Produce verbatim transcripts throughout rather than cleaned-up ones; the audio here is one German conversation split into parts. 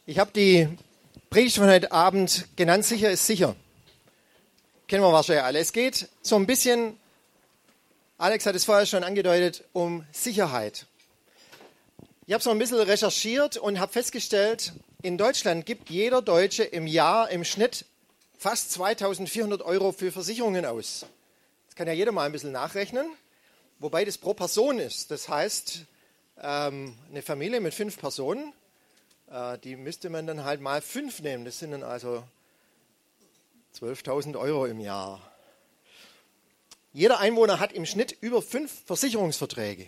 Ich habe die Predigt von heute Abend genannt, sicher ist sicher. Kennen wir wahrscheinlich alle. Es geht so ein bisschen, Alex hat es vorher schon angedeutet, um Sicherheit. Ich habe so ein bisschen recherchiert und habe festgestellt, in Deutschland gibt jeder Deutsche im Jahr im Schnitt fast zweitausendvierhundert Euro für Versicherungen aus. Das kann ja jeder mal ein bisschen nachrechnen, wobei das pro Person ist. Das heißt, ähm, eine Familie mit fünf Personen, äh, die müsste man dann halt mal fünf nehmen. Das sind dann also zwölftausend Euro im Jahr. Jeder Einwohner hat im Schnitt über fünf Versicherungsverträge.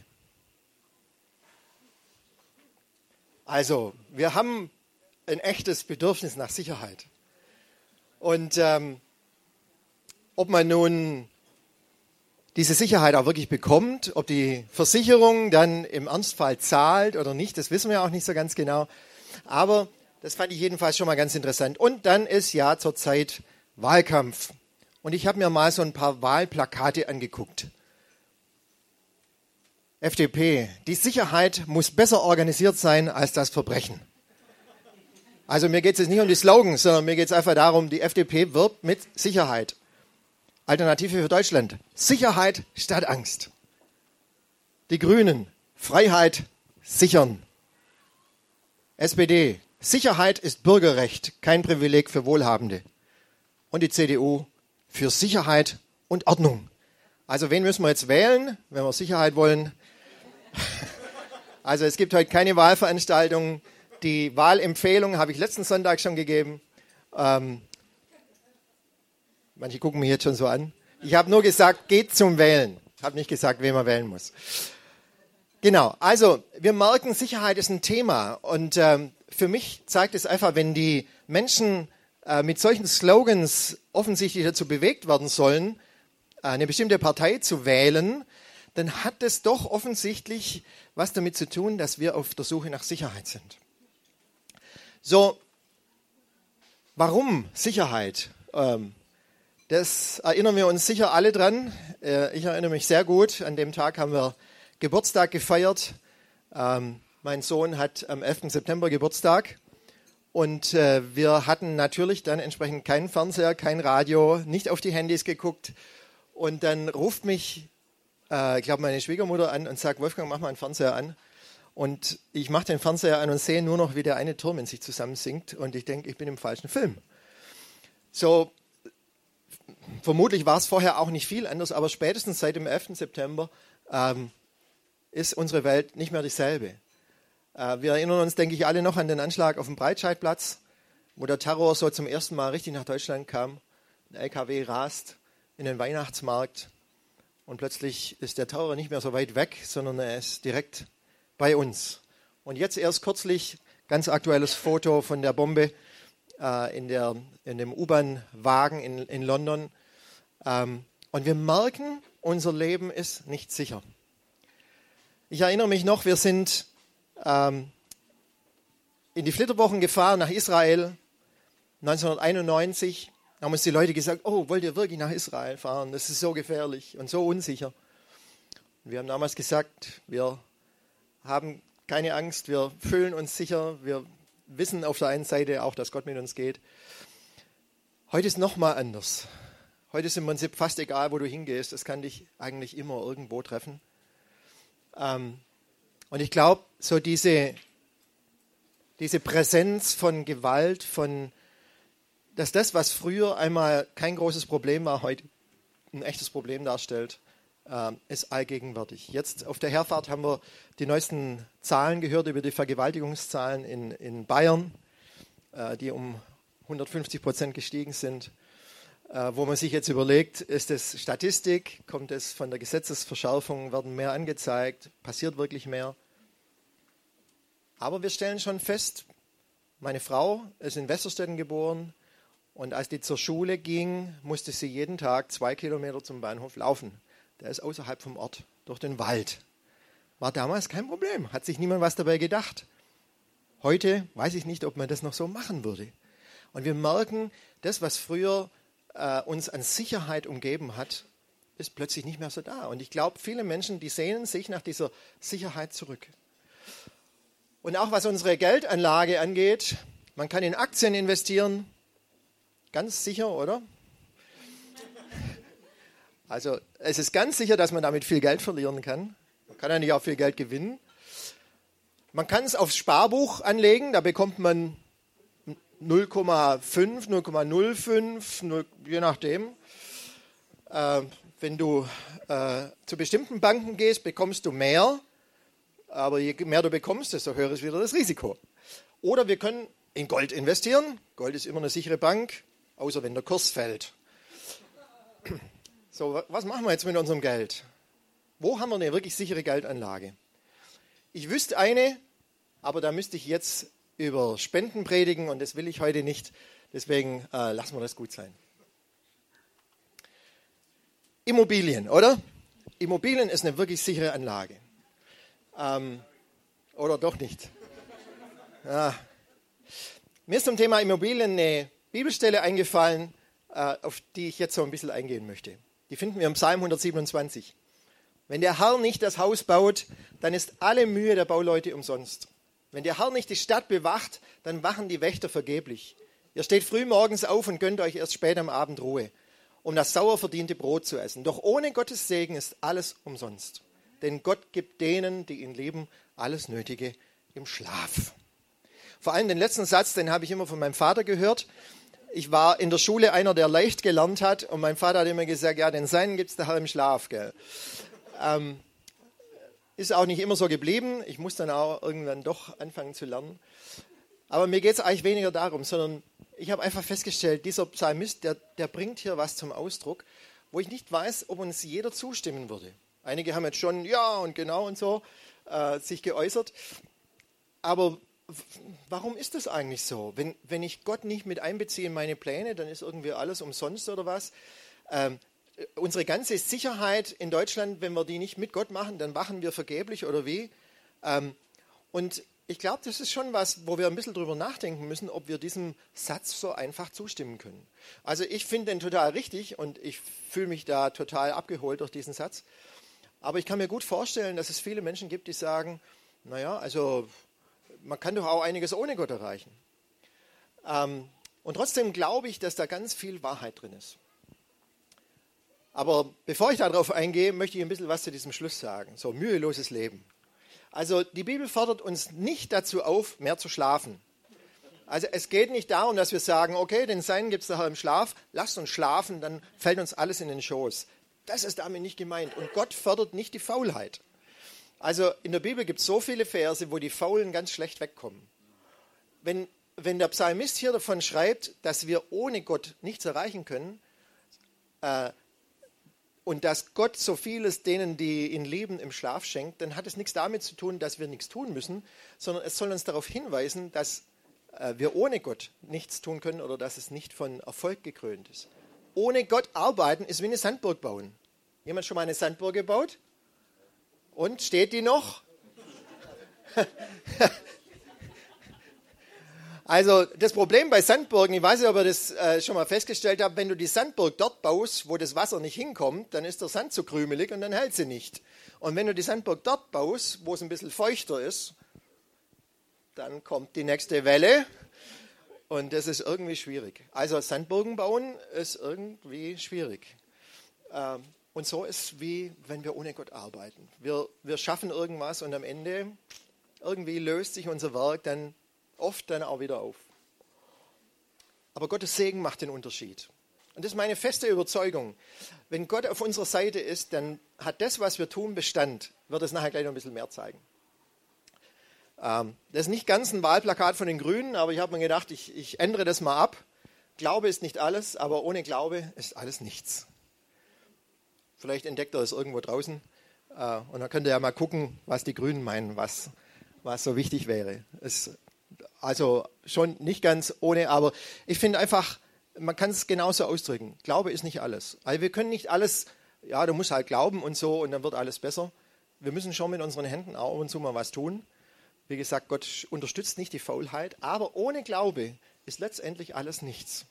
Also, wir haben ein echtes Bedürfnis nach Sicherheit. Und ähm, ob man nun diese Sicherheit auch wirklich bekommt, ob die Versicherung dann im Ernstfall zahlt oder nicht, das wissen wir auch nicht so ganz genau. Aber das fand ich jedenfalls schon mal ganz interessant. Und dann ist ja zurzeit Wahlkampf. Und ich habe mir mal so ein paar Wahlplakate angeguckt. F D P, die Sicherheit muss besser organisiert sein als das Verbrechen. Also mir geht es jetzt nicht um die Slogans, sondern mir geht es einfach darum, die F D P wirbt mit Sicherheit. Alternative für Deutschland, Sicherheit statt Angst. Die Grünen, Freiheit sichern. S P D, Sicherheit ist Bürgerrecht, kein Privileg für Wohlhabende. Und die C D U, für Sicherheit und Ordnung. Also wen müssen wir jetzt wählen, wenn wir Sicherheit wollen? Also es gibt heute keine Wahlveranstaltungen. Die Wahlempfehlung habe ich letzten Sonntag schon gegeben. Ähm, manche gucken mich jetzt schon so an. Ich habe nur gesagt, geht zum Wählen. Ich habe nicht gesagt, wen man wählen muss. Genau, also wir merken, Sicherheit ist ein Thema. Und ähm, für mich zeigt es einfach, wenn die Menschen äh, mit solchen Slogans offensichtlich dazu bewegt werden sollen, eine bestimmte Partei zu wählen, dann hat es doch offensichtlich was damit zu tun, dass wir auf der Suche nach Sicherheit sind. So, warum Sicherheit? Ähm, das erinnern wir uns sicher alle dran. Äh, ich erinnere mich sehr gut. An dem Tag haben wir Geburtstag gefeiert. Ähm, mein Sohn hat am elften September Geburtstag. Und äh, wir hatten natürlich dann entsprechend keinen Fernseher, kein Radio, nicht auf die Handys geguckt. Und dann ruft mich, äh, ich glaube, meine Schwiegermutter an und sagt, Wolfgang, mach mal einen Fernseher an. Und ich mache den Fernseher an und sehe nur noch, wie der eine Turm in sich zusammensinkt. Und ich denke, ich bin im falschen Film. So, vermutlich war es vorher auch nicht viel anders, aber spätestens seit dem elften September ähm, ist unsere Welt nicht mehr dieselbe. Äh, wir erinnern uns, denke ich, alle noch an den Anschlag auf dem Breitscheidplatz, wo der Terror so zum ersten Mal richtig nach Deutschland kam. Ein L K W rast in den Weihnachtsmarkt und plötzlich ist der Terror nicht mehr so weit weg, sondern er ist direkt bei uns. Und jetzt erst kürzlich, ganz aktuelles Foto von der Bombe äh, in, der, in dem U-Bahn-Wagen in, in London. Ähm, und wir merken, unser Leben ist nicht sicher. Ich erinnere mich noch, wir sind ähm, in die Flitterwochen gefahren nach Israel neunzehnhunderteinundneunzig. Da haben uns die Leute gesagt, oh, wollt ihr wirklich nach Israel fahren? Das ist so gefährlich und so unsicher. Und wir haben damals gesagt, wir haben keine Angst, wir fühlen uns sicher, wir wissen auf der einen Seite auch, dass Gott mit uns geht. Heute ist nochmal anders. Heute ist im Prinzip fast egal, wo du hingehst. Es kann dich eigentlich immer irgendwo treffen. Ähm, und ich glaube, so diese, diese Präsenz von Gewalt, von dass das, was früher einmal kein großes Problem war, heute ein echtes Problem darstellt, äh, ist allgegenwärtig. Jetzt auf der Herfahrt haben wir die neuesten Zahlen gehört über die Vergewaltigungszahlen in, in Bayern, äh, die um hundertfünfzig Prozent gestiegen sind. Äh, wo man sich jetzt überlegt, ist das Statistik, kommt es von der Gesetzesverschärfung, werden mehr angezeigt, passiert wirklich mehr? Aber wir stellen schon fest, meine Frau ist in Westerstetten geboren, und als die zur Schule ging, musste sie jeden Tag zwei Kilometer zum Bahnhof laufen. Der ist außerhalb vom Ort, durch den Wald. War damals kein Problem, hat sich niemand was dabei gedacht. Heute weiß ich nicht, ob man das noch so machen würde. Und wir merken, das, was früher äh, uns an Sicherheit umgeben hat, ist plötzlich nicht mehr so da. Und ich glaube, viele Menschen, die sehnen sich nach dieser Sicherheit zurück. Und auch was unsere Geldanlage angeht, Man kann in Aktien investieren. Ganz sicher, oder? Also es ist ganz sicher, dass man damit viel Geld verlieren kann. Man kann ja nicht auch viel Geld gewinnen. Man kann es aufs Sparbuch anlegen, da bekommt man null Komma fünf, null Komma null fünf, je nachdem. Äh, wenn du äh, zu bestimmten Banken gehst, bekommst du mehr, aber je mehr du bekommst, desto höher ist wieder das Risiko. Oder wir können in Gold investieren. Gold ist immer eine sichere Bank, außer wenn der Kurs fällt. So, was machen wir jetzt mit unserem Geld? Wo haben wir eine wirklich sichere Geldanlage? Ich wüsste eine, aber da müsste ich jetzt über Spenden predigen und das will ich heute nicht. Deswegen äh, lassen wir das gut sein. Immobilien, oder? Immobilien ist eine wirklich sichere Anlage. Ähm, oder doch nicht? Ja. Mir ist zum Thema Immobilien eine Bibelstelle eingefallen, äh, auf die ich jetzt so ein bisschen eingehen möchte. Die finden wir im Psalm hundertsiebenundzwanzig. Wenn der Herr nicht das Haus baut, dann ist alle Mühe der Bauleute umsonst. Wenn der Herr nicht die Stadt bewacht, dann wachen die Wächter vergeblich. Ihr steht früh morgens auf und gönnt euch erst spät am Abend Ruhe, um das sauer verdiente Brot zu essen. Doch ohne Gottes Segen ist alles umsonst. Denn Gott gibt denen, die ihn lieben, alles Nötige im Schlaf. Vor allem den letzten Satz, den habe ich immer von meinem Vater gehört. Ich war in der Schule einer, der leicht gelernt hat und mein Vater hat immer gesagt, ja, den Seinen gibt es der Herr im Schlaf, gell. Ähm, ist auch nicht immer so geblieben. Ich muss dann auch irgendwann doch anfangen zu lernen. Aber mir geht es eigentlich weniger darum, sondern ich habe einfach festgestellt, dieser Psalmist, der, der bringt hier was zum Ausdruck, wo ich nicht weiß, ob uns jeder zustimmen würde. Einige haben jetzt schon ja und genau und so äh, sich geäußert. Aber warum ist das eigentlich so? Wenn, wenn ich Gott nicht mit einbeziehe in meine Pläne, dann ist irgendwie alles umsonst oder was? Ähm, unsere ganze Sicherheit in Deutschland, wenn wir die nicht mit Gott machen, dann wachen wir vergeblich oder wie? Ähm, und ich glaube, das ist schon was, wo wir ein bisschen drüber nachdenken müssen, ob wir diesem Satz so einfach zustimmen können. Also ich finde den total richtig und ich fühle mich da total abgeholt durch diesen Satz. Aber ich kann mir gut vorstellen, dass es viele Menschen gibt, die sagen, naja, also man kann doch auch einiges ohne Gott erreichen. Ähm, und trotzdem glaube ich, dass da ganz viel Wahrheit drin ist. Aber bevor ich darauf eingehe, möchte ich ein bisschen was zu diesem Schluss sagen. So, müheloses Leben. Also die Bibel fordert uns nicht dazu auf, mehr zu schlafen. Also es geht nicht darum, dass wir sagen, okay, den Seinen gibt es nachher im Schlaf, lasst uns schlafen, dann fällt uns alles in den Schoß. Das ist damit nicht gemeint. Und Gott fördert nicht die Faulheit. Also in der Bibel gibt es so viele Verse, wo die Faulen ganz schlecht wegkommen. Wenn, wenn der Psalmist hier davon schreibt, dass wir ohne Gott nichts erreichen können, äh, und dass Gott so vieles denen, die ihn lieben, im Schlaf schenkt, dann hat es nichts damit zu tun, dass wir nichts tun müssen, sondern es soll uns darauf hinweisen, dass äh, wir ohne Gott nichts tun können oder dass es nicht von Erfolg gekrönt ist. Ohne Gott arbeiten ist wie eine Sandburg bauen. Jemand schon mal eine Sandburg gebaut? Und steht die noch? Also das Problem bei Sandburgen, ich weiß nicht, ob ihr das äh, schon mal festgestellt habt, wenn du die Sandburg dort baust, wo das Wasser nicht hinkommt, dann ist der Sand zu krümelig und dann hält sie nicht. Und wenn du die Sandburg dort baust, wo es ein bisschen feuchter ist, dann kommt die nächste Welle und das ist irgendwie schwierig. Also Sandburgen bauen ist irgendwie schwierig. Ähm, und so ist es wie, wenn wir ohne Gott arbeiten. Wir, wir schaffen irgendwas und am Ende irgendwie löst sich unser Werk dann oft dann auch wieder auf. Aber Gottes Segen macht den Unterschied. Und das ist meine feste Überzeugung. Wenn Gott auf unserer Seite ist, dann hat das, was wir tun, Bestand. Wird es nachher gleich noch ein bisschen mehr zeigen. Ähm, das ist nicht ganz ein Wahlplakat von den Grünen, aber ich habe mir gedacht, ich, ich ändere das mal ab. Glaube ist nicht alles, aber ohne Glaube ist alles nichts. Vielleicht entdeckt er es irgendwo draußen. Äh, und dann könnt ihr ja mal gucken, was die Grünen meinen, was, was so wichtig wäre. Es Also schon nicht ganz ohne, aber ich finde einfach, man kann es genauso ausdrücken. Glaube ist nicht alles. Also wir können nicht alles, ja, du musst halt glauben und so und dann wird alles besser. Wir müssen schon mit unseren Händen auch ab und zu mal was tun. Wie gesagt, Gott unterstützt nicht die Faulheit, aber ohne Glaube ist letztendlich alles nichts.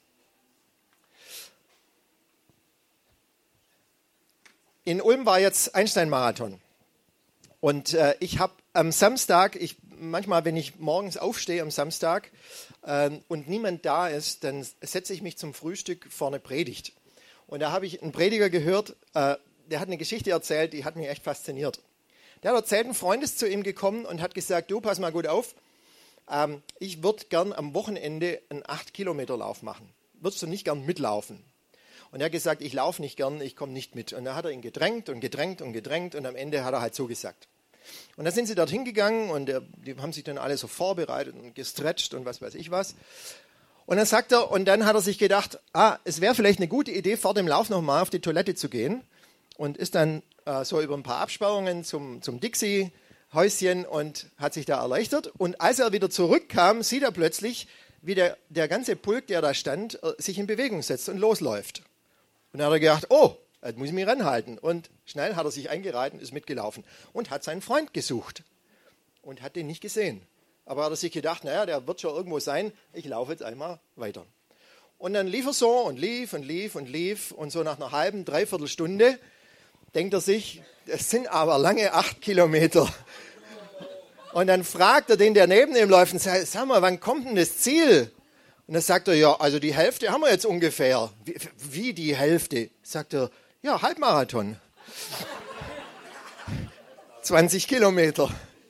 In Ulm war jetzt Einstein-Marathon und äh, ich habe am Samstag, ich manchmal, wenn ich morgens aufstehe am Samstag ähm, und niemand da ist, dann setze ich mich zum Frühstück vor eine Predigt. Und da habe ich einen Prediger gehört, äh, der hat eine Geschichte erzählt, die hat mich echt fasziniert. Der hat erzählt, ein Freund ist zu ihm gekommen und hat gesagt, du, pass mal gut auf, ähm, ich würde gern am Wochenende einen acht Kilometer Lauf machen. Würdest du nicht gern mitlaufen? Und er hat gesagt, ich laufe nicht gern, ich komme nicht mit. Und da hat er ihn gedrängt und gedrängt und gedrängt und am Ende hat er halt zugesagt. Und dann sind sie dorthin gegangen und der, die haben sich dann alle so vorbereitet und gestretcht und was weiß ich was. Und dann sagt er, und dann hat er sich gedacht, ah, es wäre vielleicht eine gute Idee, vor dem Lauf nochmal auf die Toilette zu gehen. Und ist dann äh, so über ein paar Absperrungen zum, zum Dixie-Häuschen und hat sich da erleichtert. Und als er wieder zurückkam, sieht er plötzlich, wie der, der ganze Pulk, der da stand, äh, sich in Bewegung setzt und losläuft. Und dann hat er gedacht, oh, jetzt muss ich mich ranhalten. Und schnell hat er sich eingereiht und ist mitgelaufen und hat seinen Freund gesucht und hat den nicht gesehen. Aber hat er sich gedacht, naja, der wird schon irgendwo sein, ich laufe jetzt einmal weiter. Und dann lief er so und lief und lief und lief und so nach einer halben, dreiviertel Stunde denkt er sich, das sind aber lange acht Kilometer. Und dann fragt er den, der neben ihm läuft, und sagt, sag mal, wann kommt denn das Ziel? Und dann sagt er, ja, also die Hälfte haben wir jetzt ungefähr. Wie, wie die Hälfte? Sagt er, ja, Halbmarathon. zwanzig Kilometer.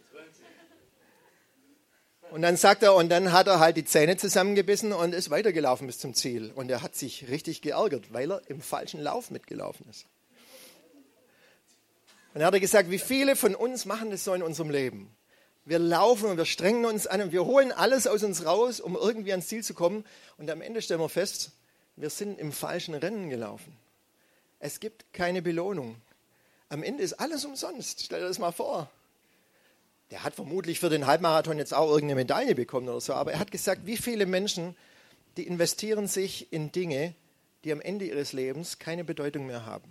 Und dann sagt er, und dann hat er halt die Zähne zusammengebissen und ist weitergelaufen bis zum Ziel. Und er hat sich richtig geärgert, weil er im falschen Lauf mitgelaufen ist. Und dann hat er gesagt, wie viele von uns machen das so in unserem Leben? Wir laufen und wir strengen uns an und wir holen alles aus uns raus, um irgendwie ans Ziel zu kommen. Und am Ende stellen wir fest, wir sind im falschen Rennen gelaufen. Es gibt keine Belohnung. Am Ende ist alles umsonst. Stell dir das mal vor. Der hat vermutlich für den Halbmarathon jetzt auch irgendeine Medaille bekommen oder so. Aber er hat gesagt, wie viele Menschen, die investieren sich in Dinge, die am Ende ihres Lebens keine Bedeutung mehr haben.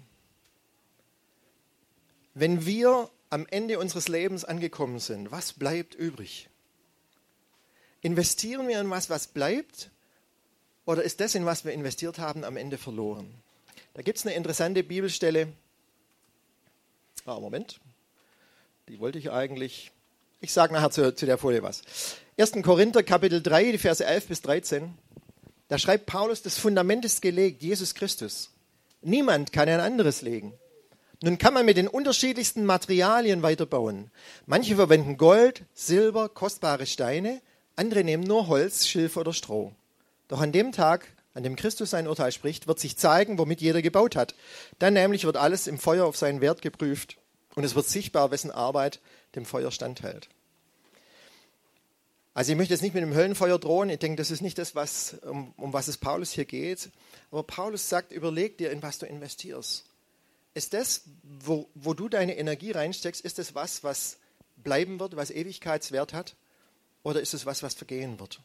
Wenn wir am Ende unseres Lebens angekommen sind, was bleibt übrig? Investieren wir in was, was bleibt? Oder ist das, in was wir investiert haben, am Ende verloren? Da gibt es eine interessante Bibelstelle. Ah, Moment. Die wollte ich eigentlich... Ich sage nachher zu, zu der Folie was. erster Korinther, Kapitel drei, die Verse elf bis dreizehn. Da schreibt Paulus, das Fundament ist gelegt, Jesus Christus. Niemand kann ein anderes legen. Nun kann man mit den unterschiedlichsten Materialien weiterbauen. Manche verwenden Gold, Silber, kostbare Steine, andere nehmen nur Holz, Schilf oder Stroh. Doch an dem Tag, an dem Christus sein Urteil spricht, wird sich zeigen, womit jeder gebaut hat. Dann nämlich wird alles im Feuer auf seinen Wert geprüft und es wird sichtbar, wessen Arbeit dem Feuer standhält. Also ich möchte jetzt nicht mit dem Höllenfeuer drohen, ich denke, das ist nicht das, was, um, um was es Paulus hier geht. Aber Paulus sagt, überleg dir, in was du investierst. Ist das, wo, wo du deine Energie reinsteckst, ist das was, was bleiben wird, was Ewigkeitswert hat? Oder ist es was, was vergehen wird?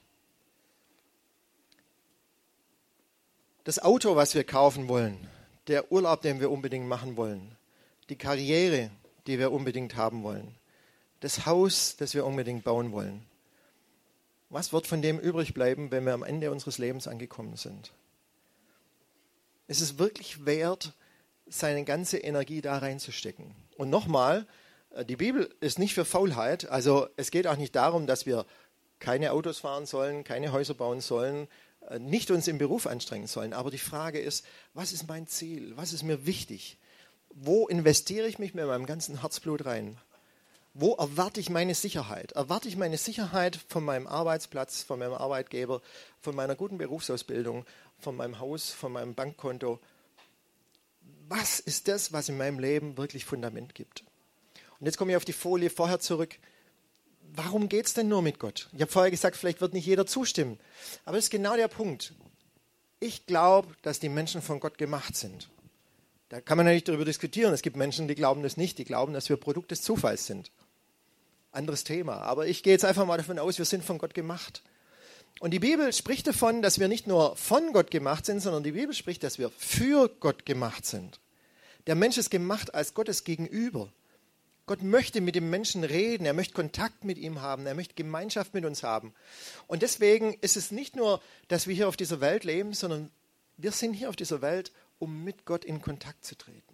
Das Auto, was wir kaufen wollen, der Urlaub, den wir unbedingt machen wollen, die Karriere, die wir unbedingt haben wollen, das Haus, das wir unbedingt bauen wollen. Was wird von dem übrig bleiben, wenn wir am Ende unseres Lebens angekommen sind? Ist es wirklich wert, seine ganze Energie da reinzustecken? Und nochmal, die Bibel ist nicht für Faulheit. Also es geht auch nicht darum, dass wir keine Autos fahren sollen, keine Häuser bauen sollen, nicht uns im Beruf anstrengen sollen. Aber die Frage ist, was ist mein Ziel? Was ist mir wichtig? Wo investiere ich mich mit meinem ganzen Herzblut rein? Wo erwarte ich meine Sicherheit? Erwarte ich meine Sicherheit von meinem Arbeitsplatz, von meinem Arbeitgeber, von meiner guten Berufsausbildung, von meinem Haus, von meinem Bankkonto? Was ist das, was in meinem Leben wirklich Fundament gibt? Und jetzt komme ich auf die Folie vorher zurück. Warum geht es denn nur mit Gott? Ich habe vorher gesagt, vielleicht wird nicht jeder zustimmen. Aber das ist genau der Punkt. Ich glaube, dass die Menschen von Gott gemacht sind. Da kann man ja nicht darüber diskutieren. Es gibt Menschen, die glauben das nicht. Die glauben, dass wir Produkt des Zufalls sind. Anderes Thema. Aber ich gehe jetzt einfach mal davon aus, wir sind von Gott gemacht. Und die Bibel spricht davon, dass wir nicht nur von Gott gemacht sind, sondern die Bibel spricht, dass wir für Gott gemacht sind. Der Mensch ist gemacht als Gottes Gegenüber. Gott möchte mit dem Menschen reden, er möchte Kontakt mit ihm haben, er möchte Gemeinschaft mit uns haben. Und deswegen ist es nicht nur, dass wir hier auf dieser Welt leben, sondern wir sind hier auf dieser Welt, um mit Gott in Kontakt zu treten.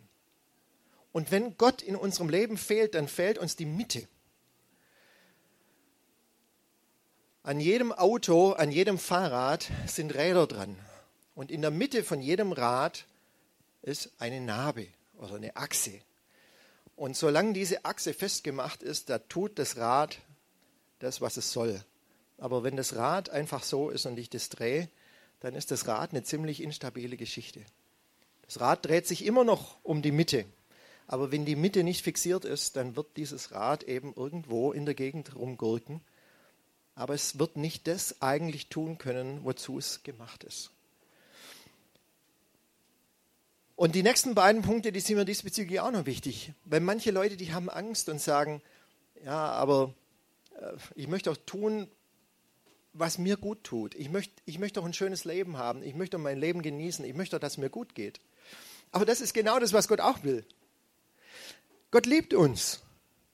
Und wenn Gott in unserem Leben fehlt, dann fehlt uns die Mitte. An jedem Auto, an jedem Fahrrad sind Räder dran. Und in der Mitte von jedem Rad ist eine Narbe oder eine Achse. Und solange diese Achse festgemacht ist, da tut das Rad das, was es soll. Aber wenn das Rad einfach so ist und ich das drehe, dann ist das Rad eine ziemlich instabile Geschichte. Das Rad dreht sich immer noch um die Mitte. Aber wenn die Mitte nicht fixiert ist, dann wird dieses Rad eben irgendwo in der Gegend rumgurken. Aber es wird nicht das eigentlich tun können, wozu es gemacht ist. Und die nächsten beiden Punkte, die sind mir diesbezüglich auch noch wichtig. Weil manche Leute, die haben Angst und sagen, ja, aber äh, ich möchte auch tun, was mir gut tut. Ich möchte, ich möchte auch ein schönes Leben haben. Ich möchte mein Leben genießen. Ich möchte auch, dass es mir gut geht. Aber das ist genau das, was Gott auch will. Gott liebt uns.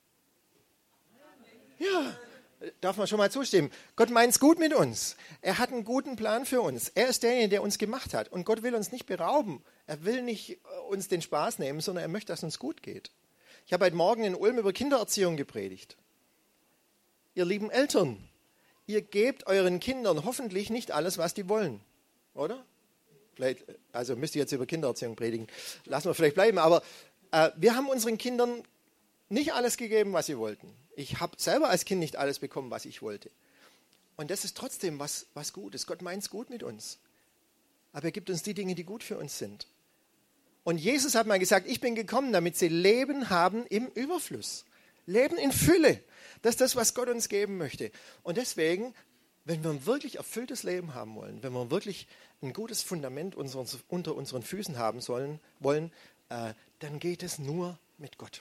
Ja, darf man schon mal zustimmen. Gott meint es gut mit uns. Er hat einen guten Plan für uns. Er ist derjenige, der uns gemacht hat. Und Gott will uns nicht berauben. Er will nicht uns den Spaß nehmen, sondern er möchte, dass es uns gut geht. Ich habe heute Morgen in Ulm über Kindererziehung gepredigt. Ihr lieben Eltern, ihr gebt euren Kindern hoffentlich nicht alles, was die wollen. Oder? Vielleicht, also müsst ihr jetzt über Kindererziehung predigen. Lassen wir vielleicht bleiben. Aber äh, wir haben unseren Kindern nicht alles gegeben, was sie wollten. Ich habe selber als Kind nicht alles bekommen, was ich wollte. Und das ist trotzdem was, was Gutes. Gott meint es gut mit uns. Aber er gibt uns die Dinge, die gut für uns sind. Und Jesus hat mal gesagt, ich bin gekommen, damit sie Leben haben im Überfluss. Leben in Fülle. Das ist das, was Gott uns geben möchte. Und deswegen, wenn wir ein wirklich erfülltes Leben haben wollen, wenn wir wirklich ein gutes Fundament unseren, unter unseren Füßen haben sollen, wollen, äh, dann geht es nur mit Gott.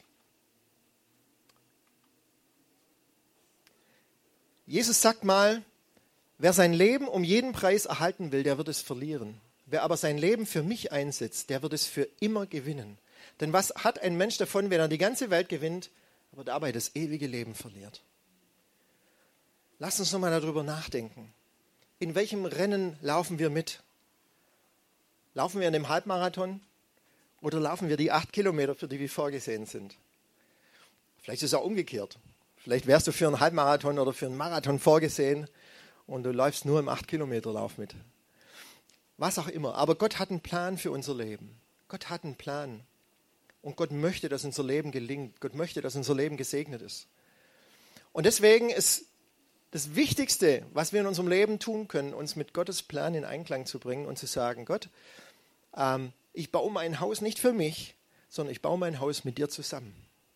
Jesus sagt mal, wer sein Leben um jeden Preis erhalten will, der wird es verlieren. Wer aber sein Leben für mich einsetzt, der wird es für immer gewinnen. Denn was hat ein Mensch davon, wenn er die ganze Welt gewinnt, aber dabei das ewige Leben verliert? Lass uns nochmal darüber nachdenken. In welchem Rennen laufen wir mit? Laufen wir in dem Halbmarathon oder laufen wir die acht Kilometer, für die wir vorgesehen sind? Vielleicht ist es auch umgekehrt. Vielleicht wärst du für einen Halbmarathon oder für einen Marathon vorgesehen und du läufst nur im acht Kilometer Lauf mit. Was auch immer. Aber Gott hat einen Plan für unser Leben. Gott hat einen Plan. Und Gott möchte, dass unser Leben gelingt. Gott möchte, dass unser Leben gesegnet ist. Und deswegen ist das Wichtigste, was wir in unserem Leben tun können, uns mit Gottes Plan in Einklang zu bringen und zu sagen, Gott, ähm, ich baue mein Haus nicht für mich, sondern ich baue mein Haus mit dir zusammen.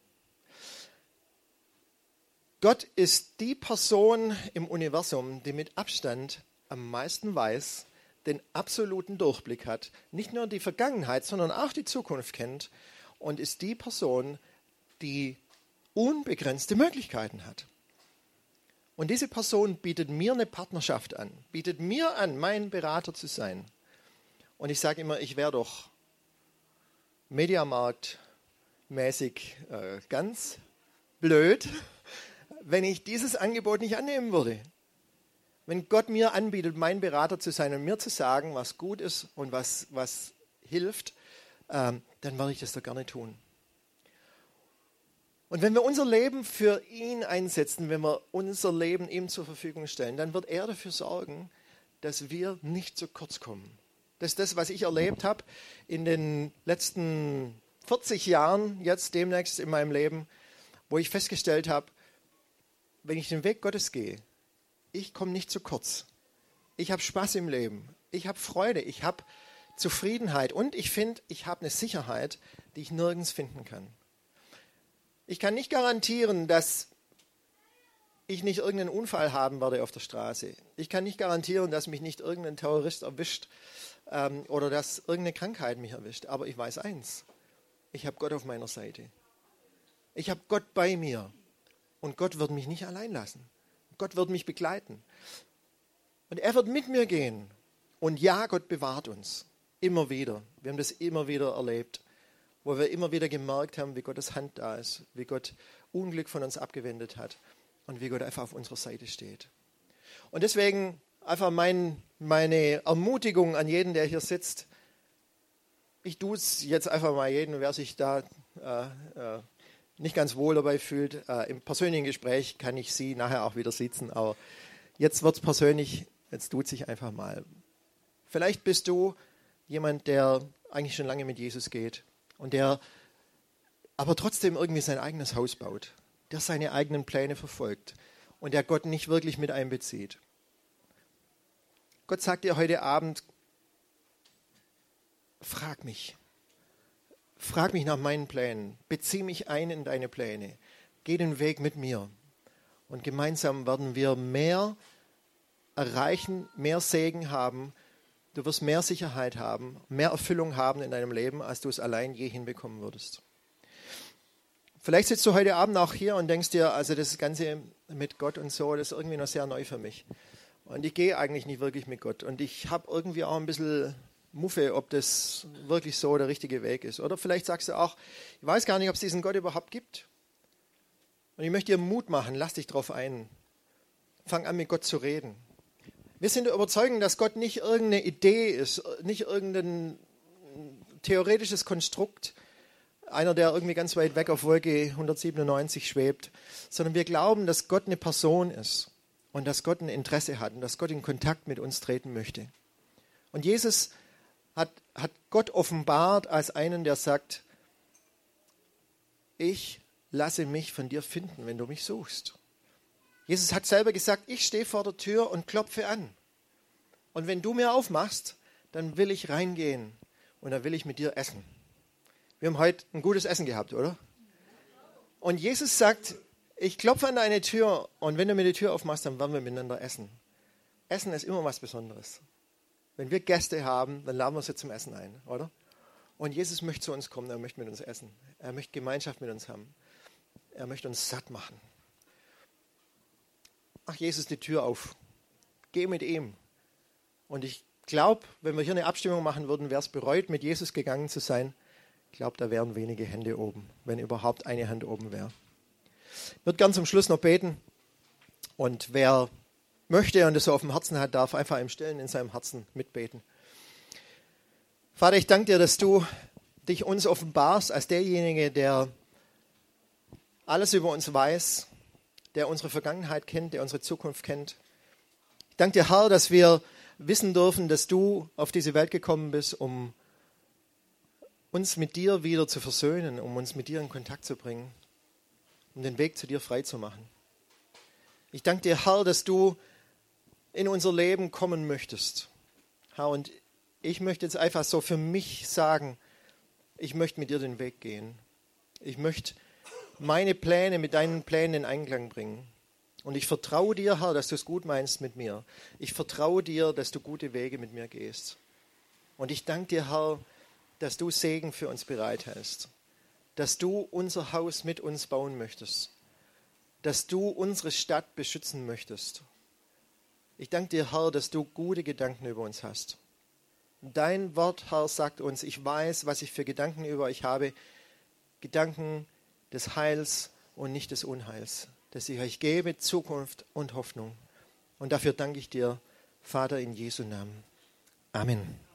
Gott ist die Person im Universum, die mit Abstand am meisten weiß, den absoluten Durchblick hat, nicht nur die Vergangenheit, sondern auch die Zukunft kennt und ist die Person, die unbegrenzte Möglichkeiten hat. Und diese Person bietet mir eine Partnerschaft an, bietet mir an, mein Berater zu sein. Und ich sage immer, ich wäre doch Mediamarkt-mäßig äh, ganz blöd, wenn ich dieses Angebot nicht annehmen würde. Wenn Gott mir anbietet, mein Berater zu sein und mir zu sagen, was gut ist und was, was hilft, ähm, dann werde ich das doch gerne tun. Und wenn wir unser Leben für ihn einsetzen, wenn wir unser Leben ihm zur Verfügung stellen, dann wird er dafür sorgen, dass wir nicht zu kurz kommen. Das ist das, was ich erlebt habe in den letzten vierzig Jahren, jetzt demnächst in meinem Leben, wo ich festgestellt habe, wenn ich den Weg Gottes gehe, ich komme nicht zu kurz. Ich habe Spaß im Leben. Ich habe Freude. Ich habe Zufriedenheit. Und ich finde, ich habe eine Sicherheit, die ich nirgends finden kann. Ich kann nicht garantieren, dass ich nicht irgendeinen Unfall haben werde auf der Straße. Ich kann nicht garantieren, dass mich nicht irgendein Terrorist erwischt ähm, oder dass irgendeine Krankheit mich erwischt. Aber ich weiß eins. Ich habe Gott auf meiner Seite. Ich habe Gott bei mir. Und Gott wird mich nicht allein lassen. Gott wird mich begleiten. Und er wird mit mir gehen. Und ja, Gott bewahrt uns. Immer wieder. Wir haben das immer wieder erlebt. Wo wir immer wieder gemerkt haben, wie Gottes Hand da ist. Wie Gott Unglück von uns abgewendet hat. Und wie Gott einfach auf unserer Seite steht. Und deswegen einfach mein, meine Ermutigung an jeden, der hier sitzt. Ich tue es jetzt einfach mal jeden, wer sich da äh, äh, nicht ganz wohl dabei fühlt. Äh, Im persönlichen Gespräch kann ich Sie nachher auch wieder sitzen, aber jetzt wird es persönlich, jetzt tut sich einfach mal. Vielleicht bist du jemand, der eigentlich schon lange mit Jesus geht und der aber trotzdem irgendwie sein eigenes Haus baut, der seine eigenen Pläne verfolgt und der Gott nicht wirklich mit einbezieht. Gott sagt dir heute Abend, frag mich. Frag mich nach meinen Plänen. Bezieh mich ein in deine Pläne. Geh den Weg mit mir. Und gemeinsam werden wir mehr erreichen, mehr Segen haben. Du wirst mehr Sicherheit haben, mehr Erfüllung haben in deinem Leben, als du es allein je hinbekommen würdest. Vielleicht sitzt du heute Abend auch hier und denkst dir, also das Ganze mit Gott und so, das ist irgendwie noch sehr neu für mich. Und ich gehe eigentlich nicht wirklich mit Gott. Und ich habe irgendwie auch ein bisschen Muffe, ob das wirklich so der richtige Weg ist. Oder vielleicht sagst du auch, ich weiß gar nicht, ob es diesen Gott überhaupt gibt. Und ich möchte dir Mut machen, lass dich drauf ein. Fang an, mit Gott zu reden. Wir sind der Überzeugung, dass Gott nicht irgendeine Idee ist, nicht irgendein theoretisches Konstrukt, einer, der irgendwie ganz weit weg auf Wolke hundertsiebenundneunzig schwebt, sondern wir glauben, dass Gott eine Person ist und dass Gott ein Interesse hat und dass Gott in Kontakt mit uns treten möchte. Und Jesus hat, hat Gott offenbart als einen, der sagt, ich lasse mich von dir finden, wenn du mich suchst. Jesus hat selber gesagt, ich stehe vor der Tür und klopfe an. Und wenn du mir aufmachst, dann will ich reingehen und dann will ich mit dir essen. Wir haben heute ein gutes Essen gehabt, oder? Und Jesus sagt, ich klopfe an deine Tür und wenn du mir die Tür aufmachst, dann werden wir miteinander essen. Essen ist immer was Besonderes. Wenn wir Gäste haben, dann laden wir sie zum Essen ein, oder? Und Jesus möchte zu uns kommen, er möchte mit uns essen. Er möchte Gemeinschaft mit uns haben. Er möchte uns satt machen. Mach Jesus die Tür auf. Geh mit ihm. Und ich glaube, wenn wir hier eine Abstimmung machen würden, wer es bereut, mit Jesus gegangen zu sein, ich glaube, da wären wenige Hände oben, wenn überhaupt eine Hand oben wäre. Ich würde gern zum Schluss noch beten. Und wer möchte und es so auf dem Herzen hat, darf einfach im Stillen in seinem Herzen mitbeten. Vater, ich danke dir, dass du dich uns offenbarst als derjenige, der alles über uns weiß, der unsere Vergangenheit kennt, der unsere Zukunft kennt. Ich danke dir, Herr, dass wir wissen dürfen, dass du auf diese Welt gekommen bist, um uns mit dir wieder zu versöhnen, um uns mit dir in Kontakt zu bringen, um den Weg zu dir frei zu machen. Ich danke dir, Herr, dass du in unser Leben kommen möchtest. Herr, und ich möchte jetzt einfach so für mich sagen, ich möchte mit dir den Weg gehen. Ich möchte meine Pläne mit deinen Plänen in Einklang bringen. Und ich vertraue dir, Herr, dass du es gut meinst mit mir. Ich vertraue dir, dass du gute Wege mit mir gehst. Und ich danke dir, Herr, dass du Segen für uns bereithältst. Dass du unser Haus mit uns bauen möchtest. Dass du unsere Stadt beschützen möchtest. Ich danke dir, Herr, dass du gute Gedanken über uns hast. Dein Wort, Herr, sagt uns, ich weiß, was ich für Gedanken über euch habe. Gedanken des Heils und nicht des Unheils. Dass ich euch gebe Zukunft und Hoffnung. Und dafür danke ich dir, Vater, in Jesu Namen. Amen.